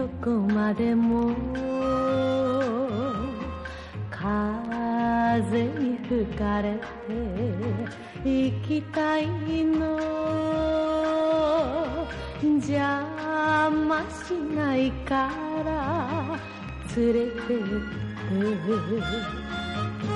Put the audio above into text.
どこまでも風に吹かれて行きたいの邪魔しないから連れてって